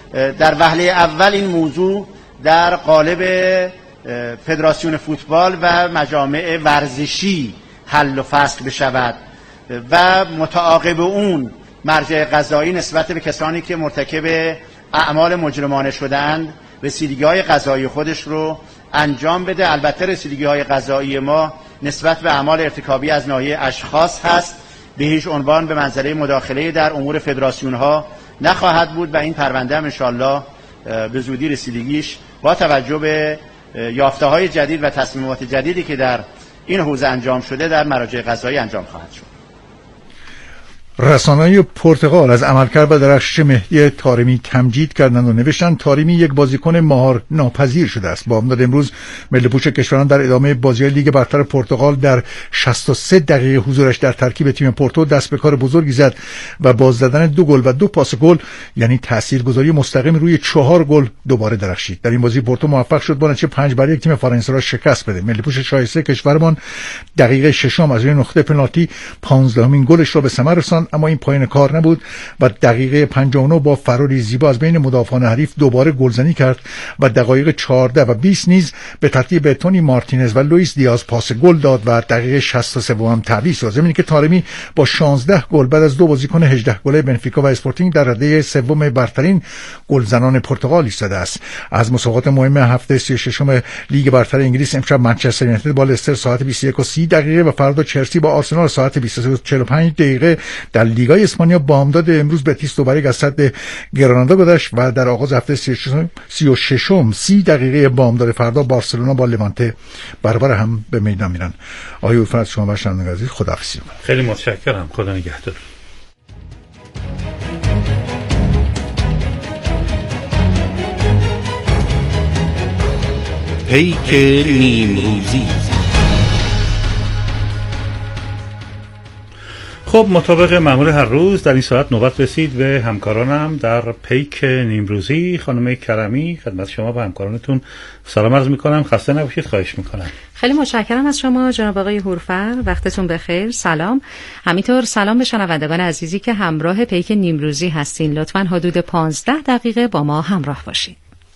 در وهله اول این موضوع در قالب فدراسیون فوتبال و مجامع ورزشی حل و فصل بشود و متعاقب اون مرجع قضایی نسبت به کسانی که مرتکب اعمال مجرمانه شدند رسیدگی‌های قضایی خودش رو انجام بده. البته رسیدگی‌های قضایی ما نسبت به اعمال ارتکابی از ناحیه اشخاص هست، به هیچ عنوان به منزله مداخله در امور فدراسیون‌ها نخواهد بود و این پرونده هم انشالله به زودی رسیدگیش با توجه به یافته‌های جدید و تصمیمات جدیدی که در این حوزه انجام شده در مراجع قضایی انجام خواهد شد. رسانه‌های پرتغال از عملکرد و درخشش مهدی طارمی تمجید کردند و نوشتند طارمی یک بازیکن مهار ناپذیر شده است. با امداد امروز ملی پوش کشوران در ادامه بازی‌های لیگ برتر پرتغال در 63 دقیقه حضورش در ترکیب تیم پورتو دست به کار بزرگی زد و با زدن 2 گل و 2 پاس گل یعنی تاثیرگذاری مستقیم روی 4 گل دوباره درخشید. در این بازی پورتو موفق شد با نتیجه 5-1 تیم فرانسه را شکست بده. ملی پوش شایسته کشورمان دقیقه 6 از روی نقطه پنالتی 15مین گلش را به ثمر رساند، اما این پایان کار نبود و دقیقه 59 با فراری زیبا از بین مدافعان حریف دوباره گلزنی کرد و دقایق 14 و 20 نیز به ترتیب تونی مارتینز و لوئیس دیاز پاس گل داد و دقیقه 63 هم تعویض شد. زمینی که طارمی با 16 گل بعد از 2 بازیکن 18 گله بنفیکا و اسپورتینگ در رده سوم برترین گلزنان پرتغال ایستاده است. از مسابقات مهم هفته 36 لیگ برتر انگلیس امشب منچستر یونایتد با لستر ساعت 21:30 و فردا چلسی با آرسنال ساعت 23:45 در لیگای اسپانیا با امداد امروز بتیس دوباره از صد گرانادا گذشت و در آغاز هفته 36 30 با امداد فردا بارسلونا با لوانته برابر هم به میدان میرن. آقای عرفان از شما و شنوندگان عزیز خداحافظی. خیلی متشکرم. خدا نگهدار. پیک نیمروزی. خب مطابق معمول هر روز در این ساعت نوبت رسید به همکارانم در پیک نیمروزی. خانم کرمی خدمت شما و همکارانتون سلام عرض میکنم. خسته نباشید. خواهش میکنم. خیلی متشکرم از شما جناب آقای هورفر. وقتتون بخیر. سلام. همینطور سلام به شنوندگان عزیزی که همراه پیک نیمروزی هستین. لطفاً حدود 15 دقیقه با ما همراه باشید.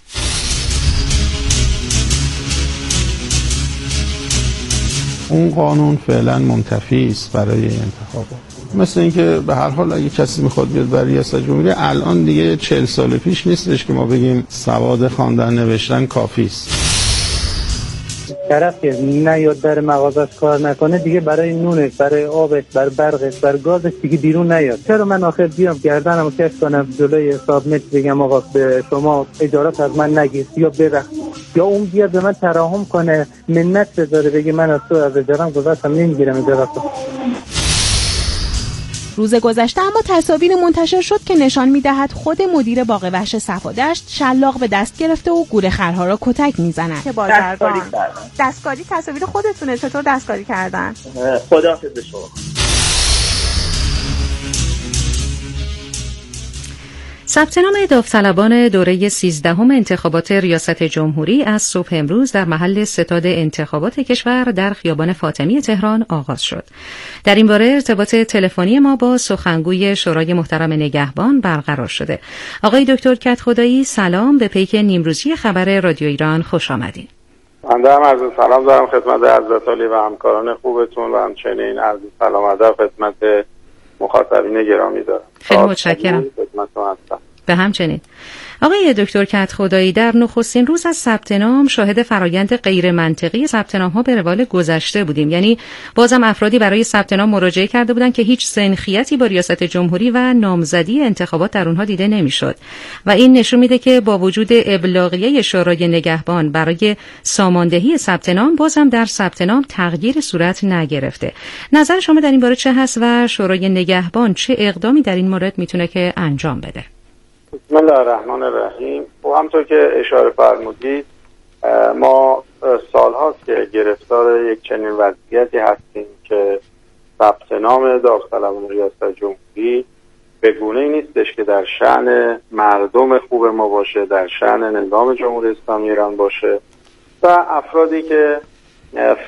اون قانون فعلا منتفی است برای انتخابات. مثل اینکه به هر حال اگه کسی میخواد بیاد برای ریاست جمهوری الان دیگه 40 سال پیش نیستش که ما بگیم سواد خواندن نوشتن کافی است. طرف که نیاد در مغازش کار نکنه دیگه برای نونش، برای آبش، برای برقش، برای گازش دیگه بیرون نیاد. چرا من آخر بیام گردنمو کش کنم جلوی حساب متر بگم آقا به شما اجارات از من نگیر یا برخ، یا اون بیاد به من تراحم کنه منت بذاره بگه من از تو از اجارم گذاشتم نمیگیرم اجاراتو. روز گذشته اما تصاویر منتشر شد که نشان می‌دهد خود مدیر باغ وحش صفادشت شلاق به دست گرفته و گورخرها را کتک می‌زند. دستکاری تصاویر خودتونه، چطور دستکاری کردن؟ خداحافظ شما. ثبت نام داوطلبان دوره 13 انتخابات ریاست جمهوری از صبح امروز در محل ستاد انتخابات کشور در خیابان فاطمی تهران آغاز شد. در این باره ارتباط تلفنی ما با سخنگوی شورای محترم نگهبان برقرار شده. آقای دکتر کدخدایی سلام، به پیک نیمروزی خبر رادیو ایران خوش آمدید. بنده هم عرض سلام دارم خدمت حضرت عالی و همکاران خوبتون و همچنین عرض سلام ادب خدمت مخاطبین گرامی دارم. خیلی متشکرم. به همچنین آقای دکتر کدخدایی، در نخستین روز از ثبت نام شاهد فرایند غیر منطقی ثبت نام ها به روال گذشته بودیم. یعنی بازم افرادی برای ثبت نام مراجعه کرده بودند که هیچ سنخیتی با ریاست جمهوری و نامزدی انتخابات در اونها دیده نمیشد و این نشون میده که با وجود ابلاغیه شورای نگهبان برای ساماندهی ثبت نام بازم در ثبت نام تغییر صورت نگرفته. نظر شما در این باره چه هست و شورای نگهبان چه اقدامی در این مورد میتونه که انجام بده؟ بسم الله الرحمن الرحیم. و همطور که اشاره فرمودید ما سالهاست که گرفتار یک چنین وضعیتی هستیم که ثبت نام داوطلبان ریاست جمهوری به گونه‌ای نیستش که در شأن مردم خوب ما باشه، در شأن نظام جمهوری اسلامی ایران باشه و افرادی که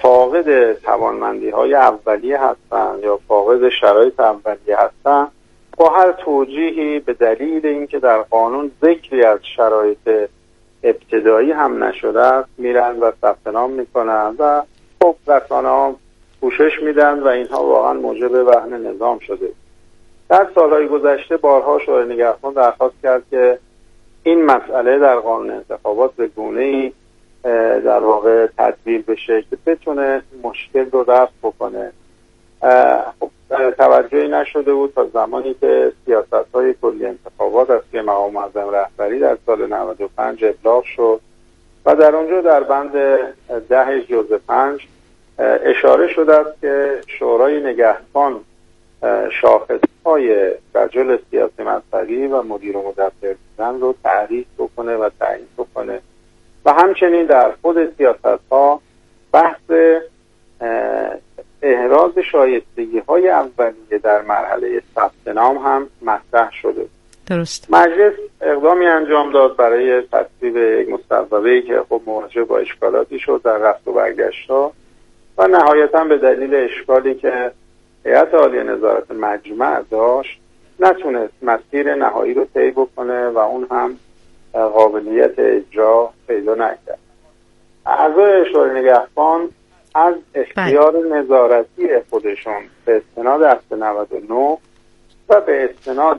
فاقد توانمندی‌های اولیه هستند یا فاقد شرایط اولیه هستند با هر توجیهی به دلیل اینکه در قانون ذکری از شرایط ابتدایی هم نشده است میرن و ثبت نام میکنن و خب رسانه‌ها پوشش میدن و اینها واقعا موجب وهن نظام شده. در سالهای گذشته بارها شورای نگهبان درخواست کرد که این مسئله در قانون انتخابات به گونه‌ای در واقع تدبیر بشه که بتونه مشکل رو رفع بکنه. خب توجهی نشده بود تا زمانی که سیاست‌های کلی انتخابات از سوی مقام معظم رهبری در سال 95 ابلاغ شد و در اونجا در بند 10 جزء 5 اشاره شده است که شورای نگهبان شاخص‌های رجل سیاسی مذهبی و مدیر و مدبر بودن رو تعریف بکنه و تعیین بکنه و همچنین در خود سیاست‌ها بحث احراز شایستگی‌های اولیه در مرحله ثبت نام هم مطرح شده. درست. مجلس اقدامی انجام داد برای تصویب یک مصوبه‌ای که خب مواجه با اشکالاتی شد در رفت و برگشت‌ها و نهایتاً به دلیل اشکالی که هیئت عالیه نظارت مجمع داشت نتونست مسیر نهایی رو طی بکنه و اون هم قابلیت اجرا پیدا نکرد. اعضای شورای نگهبان از اختیار نظارتی خودشون به استناد اصل 99 و به استناد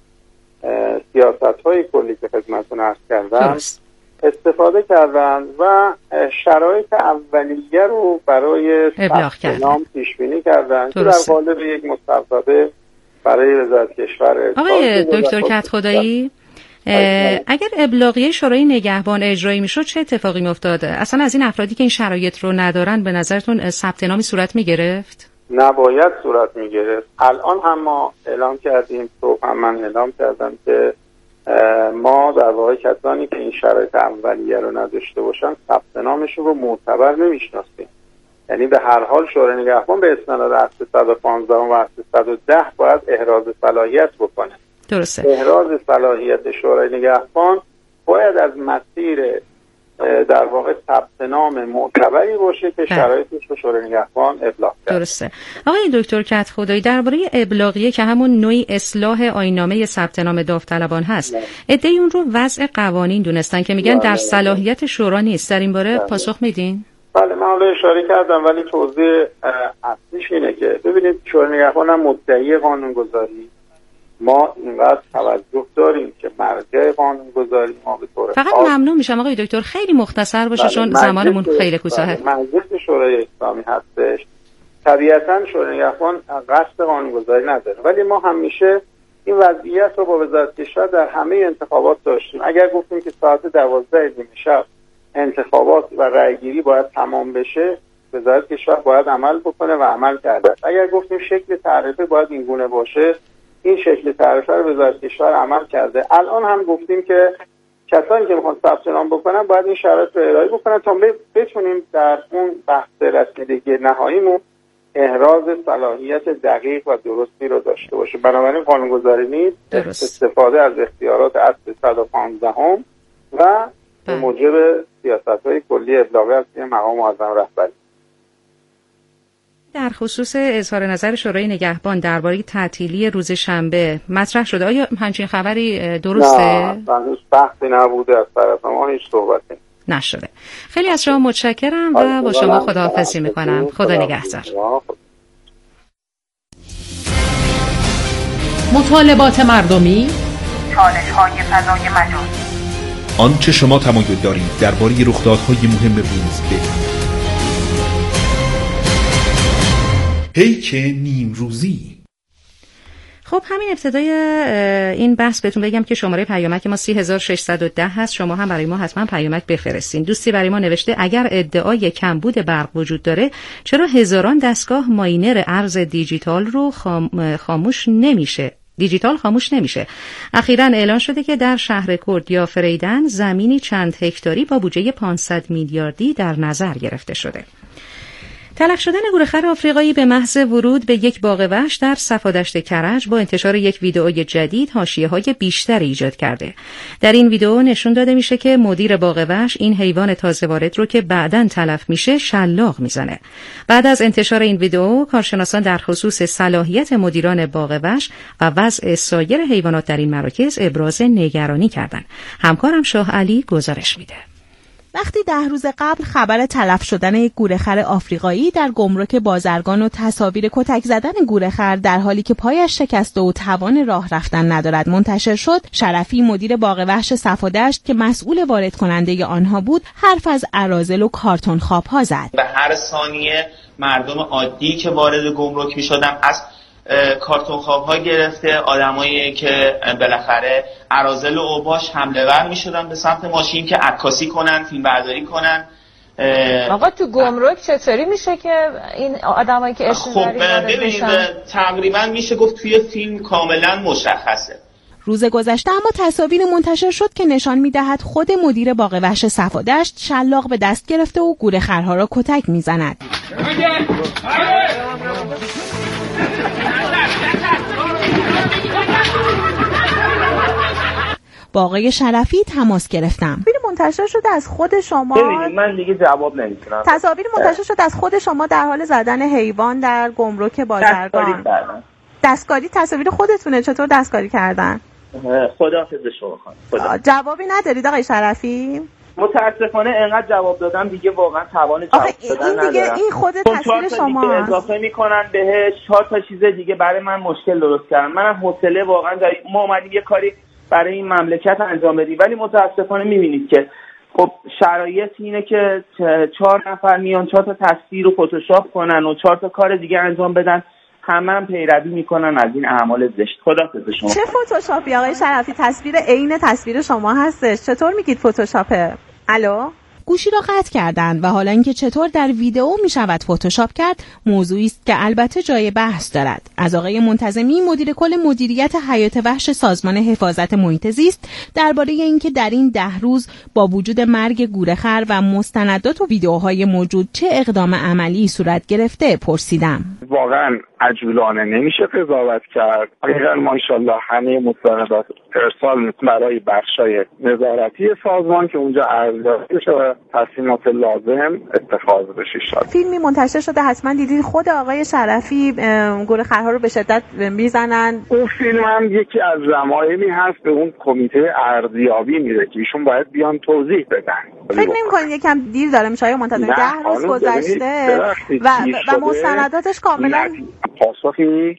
سیاست‌های کلی که خدمتتون عرض کردم استفاده کردن و شرایط اولیه رو برای ثبت نام پیش بینی کردن که در قالب یک مصوبه برای وزارت کشور. آقای دکتر کدخدایی، اگر ابلاغیه شورای نگهبان اجرایی میشد چه اتفاقی میافتاد؟ اصلا از این افرادی که این شرایط رو ندارن به نظرتون ثبت نامی صورت میگرفت؟ نباید صورت میگرفت. الان هم ما اعلام کردیم، صبح هم من اعلام کردم که ما در واقع کسانی که این شرایط اولیه رو نداشته باشن ثبت نامشون رو معتبر نمیشناسیم. یعنی به هر حال شورای نگهبان به استناد اصل 115 و اصل 110 باید احراز صلاحیت بکنه. درسته. احراز صلاحیت شورای نگهبان باید از مسیر در واقع ثبت نام معتبری باشه که شرایطش رو شورای نگهبان ابلاغ کرده. درسته. آقای دکتر کدخدایی، درباره ابلاغیه که همون نوعی اصلاح آیین‌نامه ثبت نام داوطلبان هست، عده‌ای اون رو وضع قوانین دونستن که میگن در صلاحیت شورا نیست. در این باره پاسخ میدین؟ بله، من حالا اشاره کردم ولی توضیح اصلیش اینه که ببینید شورای نگهبان هم مدعی قانونگذاری، ما اینقدر توجه داریم که مرجع قانونگذاری ما به طور فقط ممنون میشم آقای دکتر خیلی مختصر باشه چون زمانمون خیلی کوتاهه. مجلس شورای اسلامی هستش. طبیعتاً شورای نگهبان قصد قانونگذاری نداره ولی ما همیشه این وضعیت رو با وزارت کشور در همه انتخابات داشتیم. اگر گفتیم که ساعت 12 شب انتخابات و رأیگیری باید تمام بشه، وزارت کشور باید عمل بکنه و عمل کرده. اگر گفتیم شکل تعرفه باید این گونه باشه، این شکل تعرفه رو وزارت کشور عمل کرده. الان هم گفتیم که کسانی که میخوان ثبت نام بکنن باید این شرایط رو ارائه بکنن تا بتونیم در اون بحث رسیدگی نهاییمون احراز صلاحیت دقیق و درستی رو داشته باشه. بنابراین قانونگذاری نیست، استفاده از اختیارات اصل 115 و به موجب سیاست‌های کلی ابلاغی از مقام معظم رهبری. در خصوص اظهار نظر شورای نگهبان درباره تعطیلی روز شنبه مطرح شده، آیا همچین خبری درسته؟ نه، هنوز بحثی نبوده از طرف ما، هیچ صحبتی نشده. خیلی از شما متشکرم و با شما خداحافظی میکنم. خدا نگهدار. مطالبات مردمی، چالش‌های فضای مجازی، آنچه شما تمایل دارید درباره رخدادهای مهم روز بدانید. پیک نیمروزی. خب همین ابتدای این بحث بهتون بگم که شماره پیامک ما 3610 هست. شما هم برای ما حتما پیامک بفرستین. دوستی برای ما نوشته اگر ادعای کمبود برق وجود داره چرا هزاران دستگاه ماینر ارز دیجیتال رو خاموش نمیشه؟ اخیراً اعلان شده که در شهر کرد یا فریدن زمینی چند هکتاری با بودجه 500 میلیاردی در نظر گرفته شده. تلف شدن گورخر آفریقایی به محض ورود به یک باغ وحش در صفادشت کرج با انتشار یک ویدئوی جدید حاشیه‌های بیشتری ایجاد کرده. در این ویدئو نشون داده میشه که مدیر باغ وحش این حیوان تازه وارد رو که بعداً تلف میشه شلاق میزنه. بعد از انتشار این ویدئو، کارشناسان در خصوص صلاحیت مدیران باغ وحش و وضع سایر حیوانات در این مراکز ابراز نگرانی کردند. همکارم شاه علی گزارش میده. وقتی 10 روز قبل خبر تلف شدن یک گورخر آفریقایی در گمرک بازرگان و تصاویر کتک زدن گورخر در حالی که پایش شکسته و توان راه رفتن ندارد منتشر شد، شرفی مدیر باغ وحش صفادشت که مسئول وارد کننده آنها بود، حرف از اراذل و کارتون خواب‌ها زد. به هر ثانیه مردم عادی که وارد گمرک می‌شدن از کارتون خواب‌ها گرفته آدمایی که بالاخره اراذل و اوباش حمله ور می‌شدن به سمت ماشین که عکاسی کنن، فیلم برداری کنن. آقا تو گمرک چطوری میشه که این آدمایی که اشتباهی وارد میشن؟ تقریبا میشه گفت توی فیلم کاملا مشخصه. روز گذشته اما تصاویر منتشر شد که نشان می‌دهد خود مدیر باغ وحش صفادشت شلاق به دست گرفته و گورخرها را کتک می‌زند. با آقای شرفی تماس گرفتم. تصاویر منتشر شده از خود شما. ببینید من دیگه جواب نمیتونم. تصاویر منتشر شده از خود شما در حال زدن حیوان در گمرک بازرگان. دستکاری تصاویر خودتونه، چطور دستکاری کردن؟ خداحافظ شما خانم. جوابی ندارید آقای شرفی؟ متاسفانه انقدر جواب دادم دیگه واقعا توان جواب دادن ندارم. دیگه این خود تصویر شما اضافه میکنن بهش 4 تا چیز دیگه برای من مشکل درست کردن. منم حوصله واقعا دارم. ما اومدیم یه کاری برای این مملکت انجام بدیم ولی متاسفانه میبینید که خب شرایط اینه که 4 نفر میان 4 تا تصویر رو فتوشاپ کنن و 4 تا کار دیگه انجام بدن، همه پیروی میکنن از این اعمال زشت. خداحافظ شما. چه فتوشاپی آقای شرفی؟ تصویر عین تصویر شما هستش، چطور میگید فتوشاپه؟ الو؟ گوشی را قطع کردند و حالا اینکه چطور در ویدئو می شود فتوشاپ کرد موضوعی است که البته جای بحث دارد. از آقای منتظمی مدیر کل مدیریت حیات وحش سازمان حفاظت محیط زیست درباره اینکه در این 10 روز با وجود مرگ گورخر و مستندات و ویدئوهای موجود چه اقدام عملی صورت گرفته پرسیدم. واقعا عجولانه نمیشه قضاوت کرد. اگر ما انشالله همه مستندات ارسال برای بخشای نظارتی سازمان که اونجا ارزیابی بشه و تصمیمات لازم اتخاذ بشه. شد فیلمی منتشر شده حتما دیدید، خود آقای شرفی گورخرها رو به شدت میزنن. اون فیلم هم یکی از ضمایمی هست به اون کمیته ارزیابی میره که ایشون باید بیان توضیح بدن. فکر نمی‌کنید یکم دیر داره میشه آقای منتظمی؟ 10 روز گذشته و مستنداتش کاملا پاسخی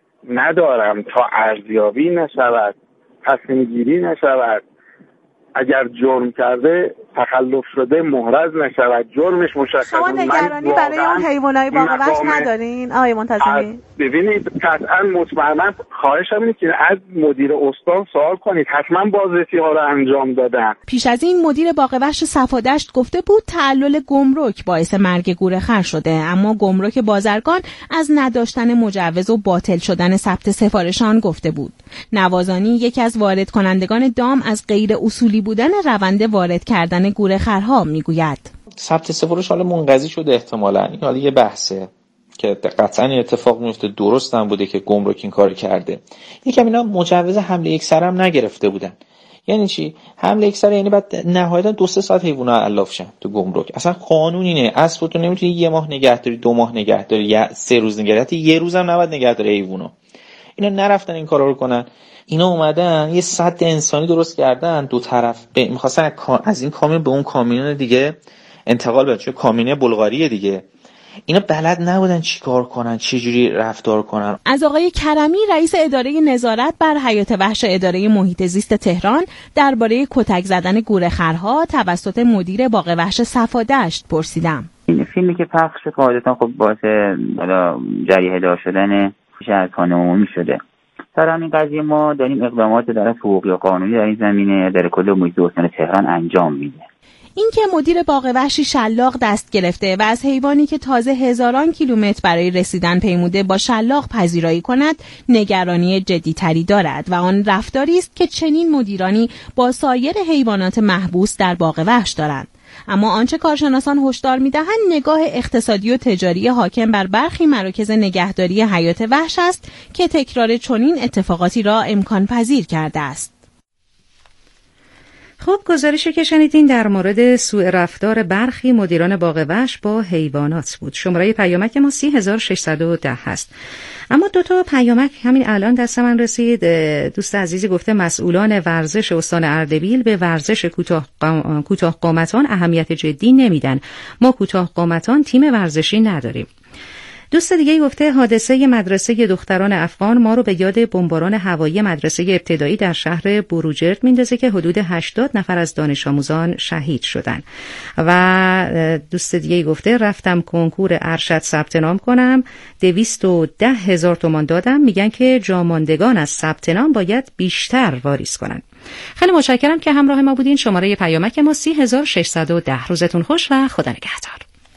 ندارم تا ارزیابی نشود، تصمیم گیری نشود. اگر جرم کرده تخلف شده محرز نشود، جرمش مشخصه. شما نگرانی برای اون حیوانای باغ وحش ندارین آقای منتظمی؟ ببینید قطعا مطمئنا خواهشم اینه که از مدیر استان سوال کنید، حتما بازرسی ها رو انجام دادن. پیش از این مدیر باغ وحش صفادشت گفته بود تعلل گمرک باعث مرگ گورخر شده، اما گمرک بازرگان از نداشتن مجوز و باطل شدن ثبت سفارشان گفته بود. نوازانی یکی از وارد کنندگان دام از غیر اصولی بودن روند وارد کردن گورخرها میگوید. ثبت سفارش حالا منقضی شده احتمالاً، این حالا یه بحثه که قطعاً اتفاق میفته، درست هم بوده که گمرک این کار کرده. یکم اینا مجوز حمله یکسر هم نگرفته بودن. یعنی چی؟ حمله یکسر یعنی بعد نهایتاً 2-3 ساعت حیونا علاف شن تو گمرک. اصلا قانون اینه، اسب تو نمیتونی 1 ماه نگهداری، 2 ماه نگهداری، یا 3 روز نگهداری، 1 روز هم نباید نگهداری حیوانو. اینا نرفتن این کارا رو کنن. اینا اومدن یه سد انسانی درست کردن، دو طرف می‌خواستن از این کامیون به اون کامیون دیگه انتقال بدن، چون کامیون بلغاریه دیگه. اینا بلد نبودن چی کار کنن، چه جوری رفتار کنن. از آقای کرمی رئیس اداره نظارت بر حیات وحش اداره محیط زیست تهران درباره کتک زدن گورخرها توسط مدیر باغ وحش صفادشت پرسیدم. این فیلمی که پخش شد قاعدتاً خب باعث جریحه دار شدن شهرکان عمومی شده. در همین قضیه ما داریم اقدامات در حقوقی و قانونی در این زمینه در کل محیط استان تهران انجام میده. این که مدیر باغ وحشی شلاق دست گرفته و از حیوانی که تازه هزاران کیلومتر برای رسیدن پیموده با شلاق پذیرایی کند نگرانی جدی‌تری دارد و آن رفتاری است که چنین مدیرانی با سایر حیوانات محبوس در باغ وحش دارند. اما آنچه کارشناسان هشدار می‌دهند نگاه اقتصادی و تجاری حاکم بر برخی مراکز نگهداری حیات وحش است که تکرار چنین اتفاقاتی را امکان پذیر کرده است. خب گزارشی که شنیدین در مورد سوء رفتار برخی مدیران باغ وحش با حیوانات بود. شماره پیامک ما 30610 هست. اما 2 پیامک همین الان دست من رسید. دوست عزیزی گفته مسئولان ورزش استان اردبیل به ورزش کوتاه قامتان اهمیت جدی نمیدن. ما کوتاه قامتان تیم ورزشی نداریم. دوست دیگه گفته حادثه مدرسه دختران افغان ما رو به یاد بمباران هوایی مدرسه ابتدایی در شهر بروجرد میندازه که حدود 80 نفر از دانش آموزان شهید شدن. و دوست دیگه گفته رفتم کنکور ارشد ثبت نام کنم 210,000 تومان دادم، میگن که جاماندگان از ثبت نام باید بیشتر واریز کنن. خیلی متشکرم که همراه ما بودین. شماره پیامک ما 30610. روزتون خوش و خدا نگهدار.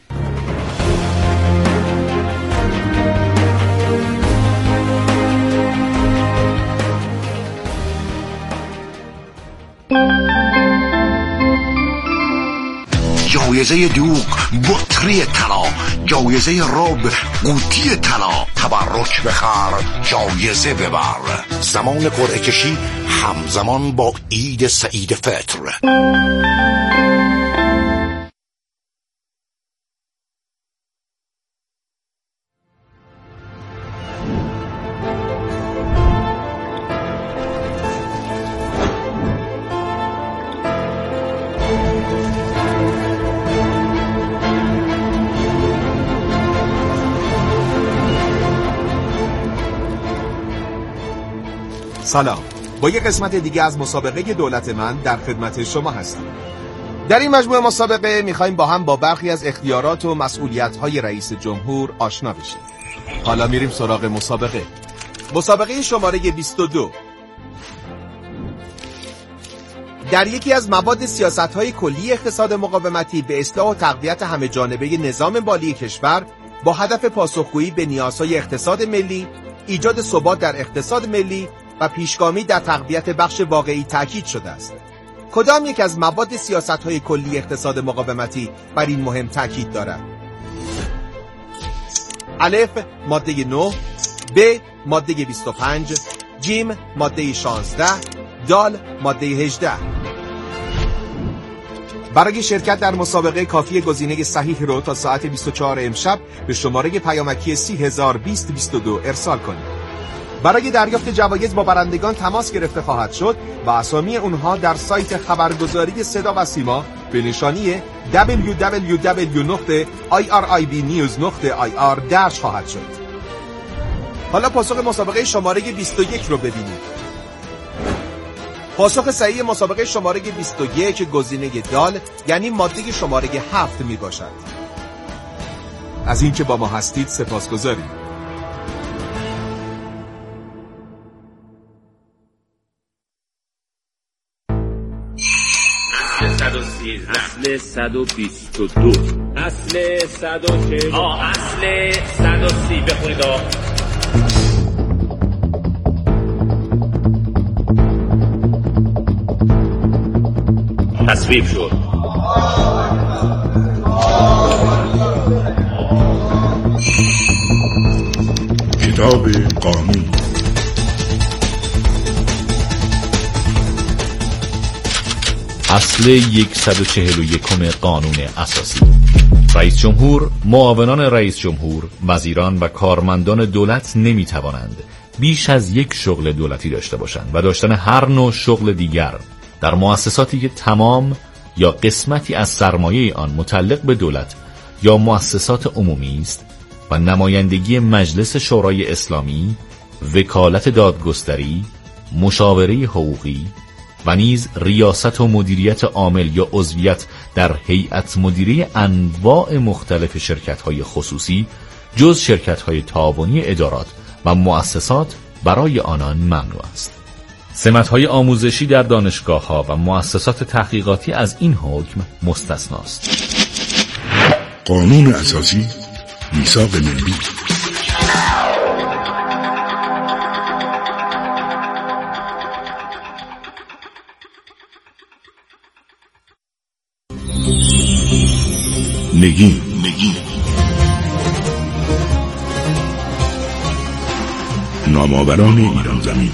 جایزه دوغ بطری طلا، جایزه رب قوطی طلا، تبرک بخر جایزه ببر. زمان قرعه کشی همزمان با عید سعید فطر. سلام، با یک قسمت دیگه از مسابقه دولت من در خدمت شما هستم. در این مجموعه مسابقه میخوایم با هم با برخی از اختیارات و مسئولیت‌های رئیس جمهور آشنا بشیم. حالا میریم سراغ مسابقه. مسابقه شماره 22. در یکی از مواد سیاست‌های کلی اقتصاد مقاومتی به اصلاح و تقویت همه جانبه نظام مالی کشور با هدف پاسخگویی به نیازهای اقتصاد ملی، ایجاد ثبات در اقتصاد ملی و پیشگامی در تقویت بخش واقعی تاکید شده است. کدام یک از مواد سیاست‌های کلی اقتصاد مقاومتی بر این مهم تاکید دارد؟ الف ماده 9، ب ماده 25، جیم ماده 16، دال ماده 18. برای شرکت در مسابقه کافی گزینه صحیح رو تا ساعت 24 امشب به شماره پیامکی 3002022 ارسال کنید. برای دریافت جوایز با برندگان تماس گرفته خواهد شد و اسامی اونها در سایت خبرگزاری صدا و سیما به نشانی www.iribnews.ir درج خواهد شد. حالا پاسخ مسابقه شماره 21 رو ببینید. پاسخ صحیح مسابقه شماره 21 گزینه دال یعنی ماده شماره 7 می باشد. از اینکه با ما هستید سپاسگزاریم. اصل 122 اصل 140 اصل 130 بخونید تصویب شد. کتاب قانون. اصل 141 قانون اساسی. رئیس جمهور، معاونان رئیس جمهور، وزیران و کارمندان دولت نمی توانند بیش از یک شغل دولتی داشته باشند و داشتن هر نوع شغل دیگر در مؤسساتی که تمام یا قسمتی از سرمایه آن متعلق به دولت یا مؤسسات عمومی است و نمایندگی مجلس شورای اسلامی، وکالت دادگستری، مشاوره حقوقی و نیز ریاست و مدیریت عامل یا عضویت در هیئت مدیره انواع مختلف شرکت‌های خصوصی جز شرکت‌های تعاونی ادارات و مؤسسات برای آنان ممنوع است. سمت‌های آموزشی در دانشگاه‌ها و مؤسسات تحقیقاتی از این حکم مستثناست. قانون اساسی، میثاق ملی. نگین نامآوران ایران زمین.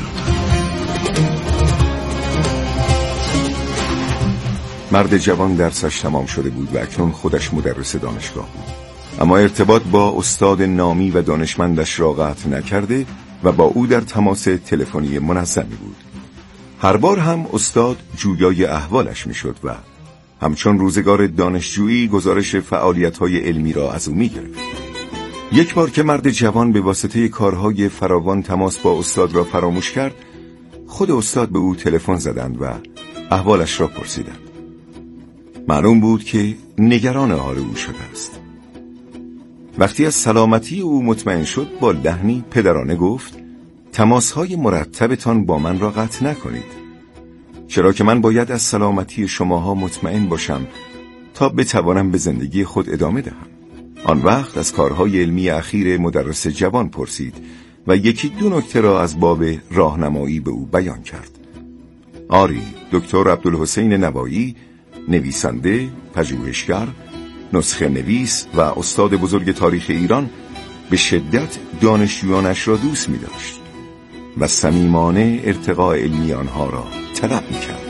مرد جوان درسش تمام شده بود و اکنون خودش مدرس دانشگاه بود، اما ارتباط با استاد نامی و دانشمندش را قطع نکرده و با او در تماس تلفنی منظمی بود. هر بار هم استاد جویای احوالش میشد و همچون روزگار دانشجویی گزارش فعالیت‌های علمی را از او می‌گرفت. یک بار که مرد جوان به واسطه کارهای فراوان تماس با استاد را فراموش کرد، خود استاد به او تلفن زدند و احوالش را پرسیدند. معلوم بود که نگران حال او شده است. وقتی از سلامتی او مطمئن شد با لحنی پدرانه گفت: تماس‌های مرتبتان با من را قطع نکنید، چرا که من باید از سلامتی شماها مطمئن باشم تا بتوانم به زندگی خود ادامه دهم. آن وقت از کارهای علمی اخیر مدرس جوان پرسید و یکی دو نکته را از باب راهنمایی به او بیان کرد. آری، دکتر عبدالحسین نوایی، نویسنده، پژوهشگر، نسخه نویس و استاد بزرگ تاریخ ایران، به شدت دانشجویانش را دوست می داشت و صمیمانه ارتقاء علمی آنها را طلب می کرد.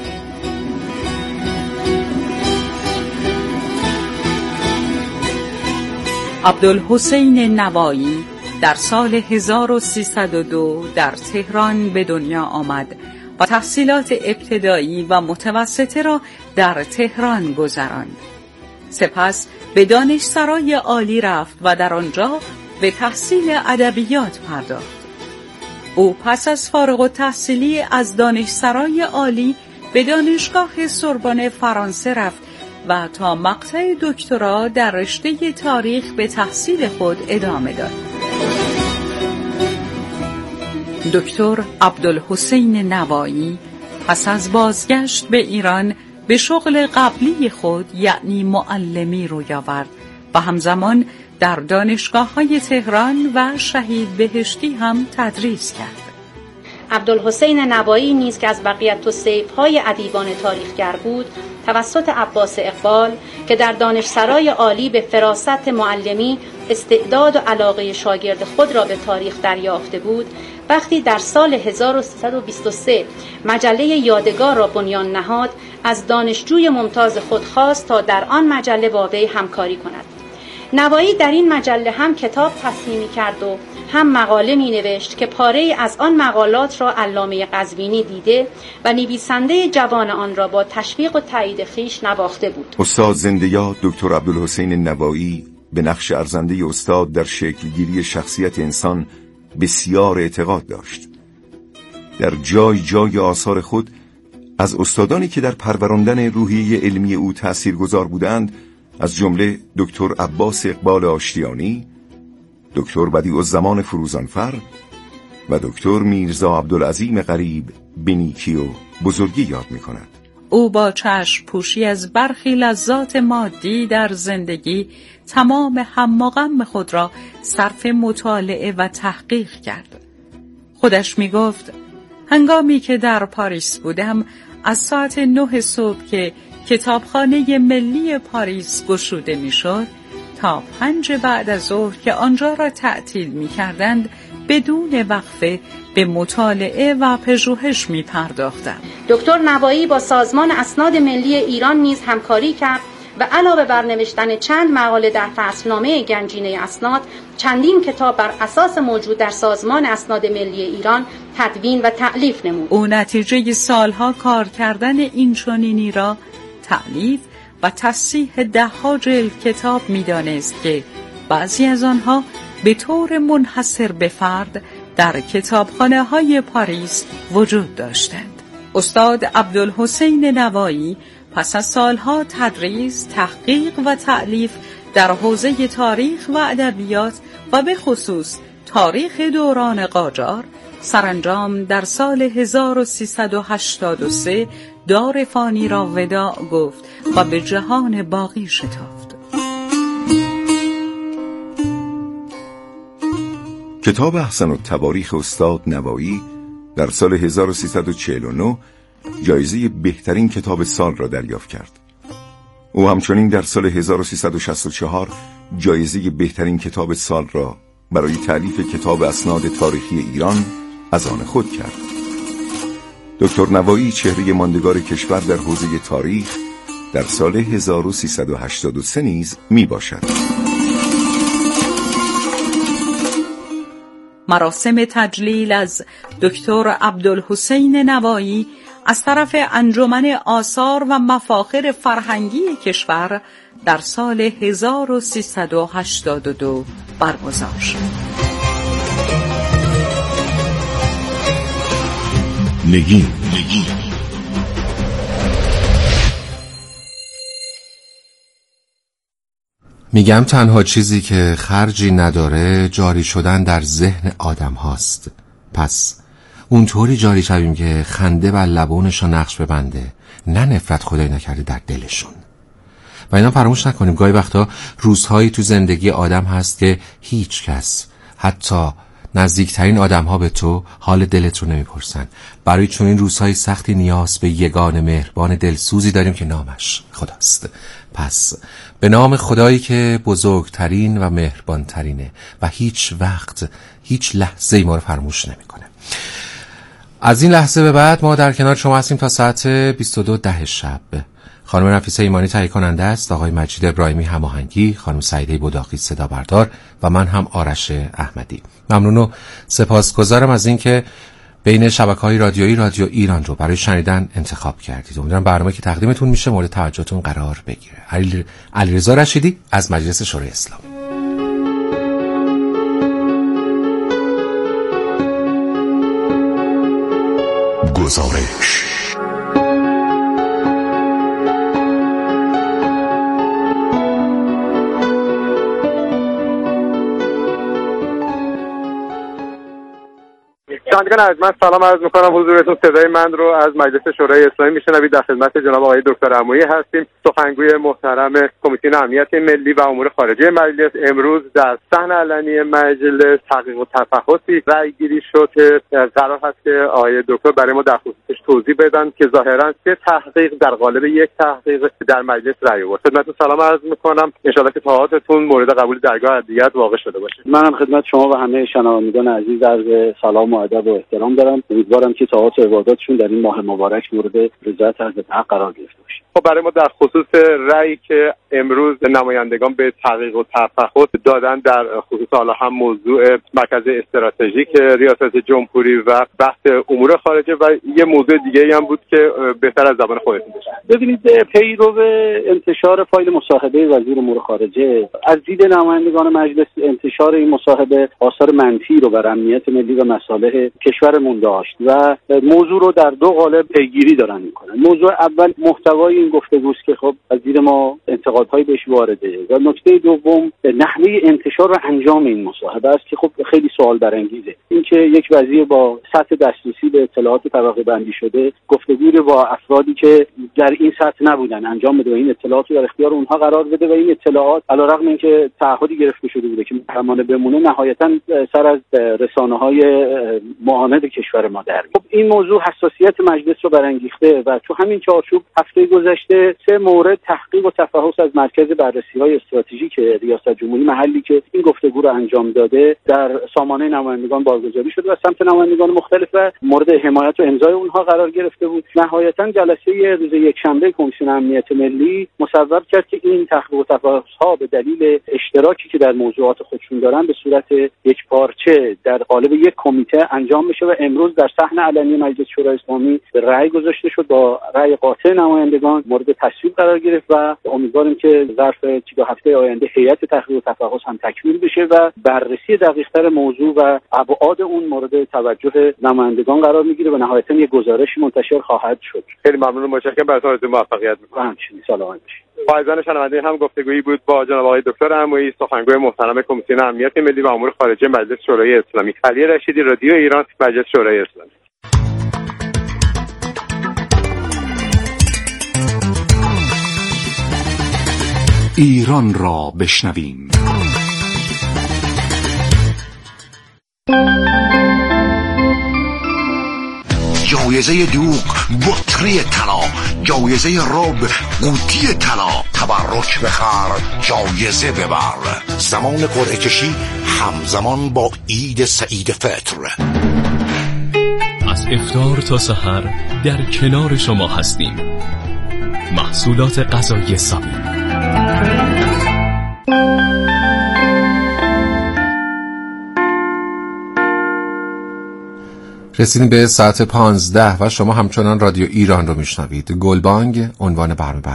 عبدالحسین نوایی در سال 1302 در تهران به دنیا آمد و تحصیلات ابتدایی و متوسطه را در تهران گذراند. سپس به دانشسرای عالی رفت و در آنجا به تحصیل ادبیات پرداخت. او پس از فارغ التحصیلی از دانشسرای عالی به دانشگاه سوربن فرانسه رفت و تا مقطع دکترا در رشته تاریخ به تحصیل خود ادامه داد. دکتر عبدالحسین نوایی پس از بازگشت به ایران به شغل قبلی خود یعنی معلمی روی آورد و همزمان در دانشگاه‌های تهران و شهید بهشتی هم تدریس کرد. عبدالحسین نوایی نیز که از بقیت السیف‌های ادیبان تاریخگر بود، توسط عباس اقبال که در دانشسرای عالی به فراست معلمی استعداد و علاقه شاگرد خود را به تاریخ دریافته بود، وقتی در سال 1323 مجله یادگار را بنیان نهاد، از دانشجوی ممتاز خود خواست تا در آن مجله با وی همکاری کند. نوایی در این مجله هم کتاب تصحیح کرد و هم مقاله می نوشت که پاره از آن مقالات را علامه قزوینی دیده و نویسنده جوان آن را با تشویق و تایید خویش نواخته بود. استاد زنده‌یاد دکتر عبدالحسین نوایی به نقش ارزنده استاد در شکلگیری شخصیت انسان بسیار اعتقاد داشت. در جای جای آثار خود از استادانی که در پروراندن روحیه علمی او تاثیرگذار بودند، از جمله دکتر عباس اقبال آشتیانی، دکتر بدیعالزمان فروزانفر و دکتر میرزا عبدالعظیم غریب به نیکی و بزرگی یاد می‌کند. او با چشم پوشی از برخی لذات مادی در زندگی تمام هم و غم خود را صرف مطالعه و تحقیق کرد. خودش می گفت هنگامی که در پاریس بودم از ساعت 9 صبح که کتابخانه ملی پاریس گشوده می شد تا 5 بعد از ظهر که آنجا را تعطیل می کردند بدون وقفه به مطالعه و پژوهش می پرداختم. دکتر نوایی با سازمان اسناد ملی ایران نیز همکاری کرد و علاوه بر نوشتن چند مقاله در فصلنامه گنجینه اسناد، چندین کتاب بر اساس موجود در سازمان اسناد ملی ایران تدوین و تألیف نمود. او نتیجه سالها کار کردن این چنینی را تألیف و تصحیح 10 جلد کتاب می‌دانست که بعضی از آنها به طور منحصر به فرد در کتابخانه‌های پاریس وجود داشتند. استاد عبدالحسین نوایی پس از سالها تدریس، تحقیق و تألیف در حوزه تاریخ و ادبیات و به خصوص تاریخ دوران قاجار، سرانجام در سال 1383 دار فانی را وداع گفت و به جهان باقی شتافت. کتاب احسن التواریخ استاد نوایی در سال 1349 جایزه بهترین کتاب سال را دریافت کرد. او همچنین در سال 1364 جایزه بهترین کتاب سال را برای تألیف کتاب اسناد تاریخی ایران از آن خود کرد. دکتر نوایی چهره ماندگار کشور در حوزه تاریخ در سال 1383 نیز می باشد. مراسم تجلیل از دکتر عبدالحسین نوایی از طرف انجمن آثار و مفاخر فرهنگی کشور در سال 1382 برگزار شد. نگین میگم تنها چیزی که خرجی نداره جاری شدن در ذهن آدم هاست. پس اونطوری جاری شویم که خنده بر لبونشان نقش ببنده، نه نفرت خدای نکرده در دلشون. و اینا فراموش نکنیم گاهی وقتا روزهایی تو زندگی آدم هست که هیچ کس، حتی نزدیکترین آدم ها به تو، حال دلت رو نمیپرسن. برای چون این روزهای سختی نیاز به یگان مهربان دلسوزی داریم که نامش خداست. پس به نام خدایی که بزرگترین و مهربانترینه و هیچ وقت هیچ لحظه ای ما رو فراموش نمیکنه. از این لحظه به بعد ما در کنار شما هستیم تا ساعت 22:10 شب. خانم نفیسه ایمانی تهیه کننده است، آقای مجید ابراهیمی هماهنگی، خانم سعیده بداقی صدا بردار و من هم آرش احمدی. ممنون و سپاسگزارم از اینکه بین شبکه‌های رادیویی رادیو ایران رو برای شنیدن انتخاب کردید. امیدوارم برنامه که تقدیمتون میشه مورد توجهتون قرار بگیره. علیرضا رشیدی از مجلس شورای اسلامی. گزارش شنوندگان ارجمند سلام عرض میکنم حضورتون. صدای من رو از مجلس شورای اسلامی میشنوید. در خدمت جناب آقای دکتر عمویی هستیم، سخنگوی محترم کمیسیون امنیت ملی و امور خارجه مجلس. امروز در صحن علنی مجلس تحقیق و تفحصی رأی گیری شد که قرار هست که آقای دکتر برای ما در خصوصش توضیح بدن که ظاهرا 3 تحقیق در قالب یک تحقیق در مجلس رأی آورد. خدمتتون سلام عرض میکنم. ان شاءالله که تاهاتتون مورد قبول درگاه عدلیت واقع شده باشه. منم خدمت شما و همه شنوندگان عزیز عرض سلام و ادب و احترام دارم. امیدوارم که تاعت و عباداتشون در این ماه مبارک مورد رضایت حضرت حق قرار گرفته باشه. خب برای ما در خصوص رأی که امروز نمایندگان به تحقیق و تفحص دادن در خصوص حالا هم موضوع مرکز استراتژیک ریاست جمهوری و بحث امور خارجه و یه موضوع دیگه هم بود که بهتر از زبان خودتون بشه. ببینید، پیرو انتشار فایل مصاحبه وزیر امور خارجه از دید نمایندگان مجلس، انتشار این مصاحبه آثار منفی رو بر امنیت ملی و مصالح کشورمون داشت و موضوع رو در 2 قالب پیگیری دارن میکنن. موضوع اول محتوای این گفتگوست که خب از دید ما انتقادهای بهش وارده و نکته دوم نحوه انتشار و انجام این مصاحبه است که خب خیلی سوال برانگیزه. اینکه یک وزیر با سطح دسترسی به اطلاعات طبقه بندی شده گفتگوی با افرادی که در این سطح نبودن انجام بده و این اطلاعات رو در اختیار اونها قرار بده و این اطلاعات علیرغم اینکه تعهدی گرفته شده بوده که محرمانه بمونه نهایتاً سر از رسانه‌های معاند کشور ما در. خب این موضوع حساسیت مجلس رو برانگیخته و تو همین چارچوب هفته گذشته 3 مورد تحقیق و تفحص از مرکز بررسی‌های استراتژیک ریاست جمهوری محلی که این گفتگو رو انجام داده در سامانه نمایندگان بارگذاری شده و سمت نمایندگان مختلف و مورد حمایت و امضای اونها قرار گرفته بود. نهایتاً جلسه روز یکشنبه کمیسیون امنیت ملی مصوب کرد که این تحقیق و تفحص‌ها به دلیل اشتراکی که در موضوعات خودشون دارن به صورت یکپارچه در قالب یک کمیته انجام بشه و امروز در صحن علنی مجلس شورای اسلامی به رأی گذاشته شد. با رأی قاطع نمایندگان مورد تصویب قرار گرفت و امیدواریم که ظرف 2 هفته آینده هیئت تحقیق و تفحص هم تکمیل بشه و بررسی دقیق‌تر موضوع و ابعاد اون مورد توجه نمایندگان قرار میگیره و نهایتاً یک گزارشی منتشر خواهد شد. خیلی ممنون و متشکرم. براتون آرزوی موفقیت می‌کنم. همچنین سلامت باشید. پایزان شنونده هم گفتگویی بود با جناب آقای دکتر عمویی، سخنگوی محترم کمیسیون امنیت ملی و امور خارجه مجلس شورای اسلامی. علی رشیدی، رادیو ایران، مجلس شورای اسلامی. ایران را بشنویم. جایزه دوغ بطری طلا، جایزه رب قوطی طلا، تبرک بخر جایزه ببر. زمان قرعه کشی همزمان با عید سعید فطر. از افطار تا سحر در کنار شما هستیم. محصولات غذایی سبو. رسیدیم به ساعت 15 و شما همچنان رادیو ایران رو میشنوید. گلبانگ عنوان برنامه